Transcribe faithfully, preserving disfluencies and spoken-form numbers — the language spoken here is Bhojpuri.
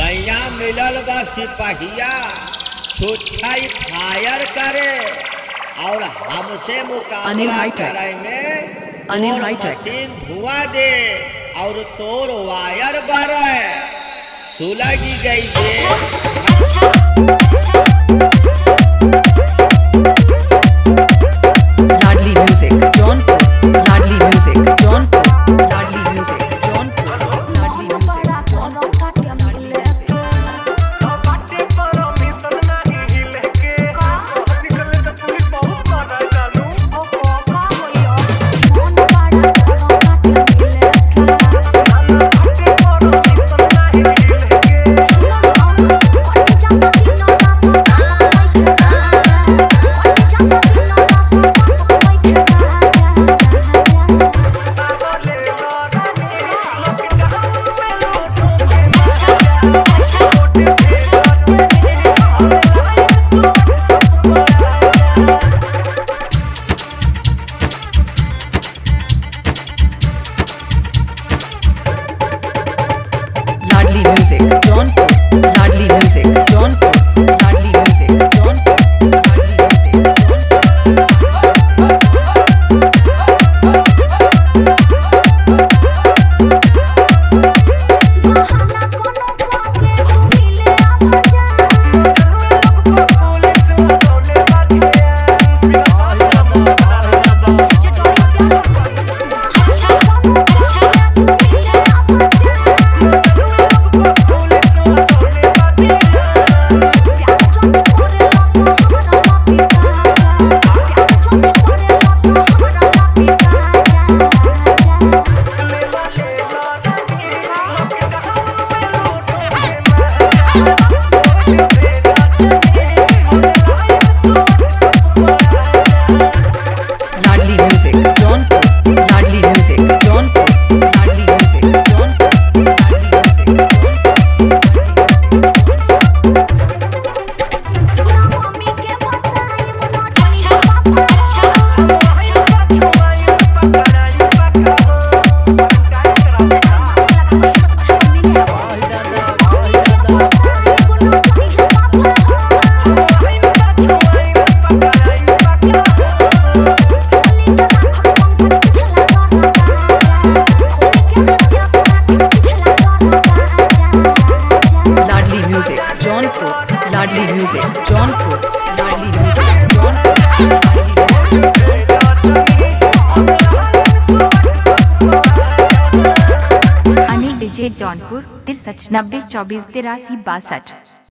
सैया मिलल बा सिपहिया छुच्छाई फायर करे और हमसे मुकाबला करे में अनिल तोर हाईटेक मशीन धुआं दे और तोर वायर बरे सुलगी गई दे। Ladli music Jaunpur, Ladli music Jaunpur, Ladli music Jaunpur, Ladli music Jaunpur, Ladli music. Ladli music Jaunpur, Ladli music Jaunpur, Ladli music Jaunpur, Ladli music Ladli music Jaunpur, Ladli music Jaunpur, Ladli music Jaunpur, Ladli music Ladli music Jaunpur, Ladli music Jaunpur, Ladli music Jaunpur, Ladli music Anil DJ Jaunpur तिरसठ नब्बे चौबीस तिरासी बासठ।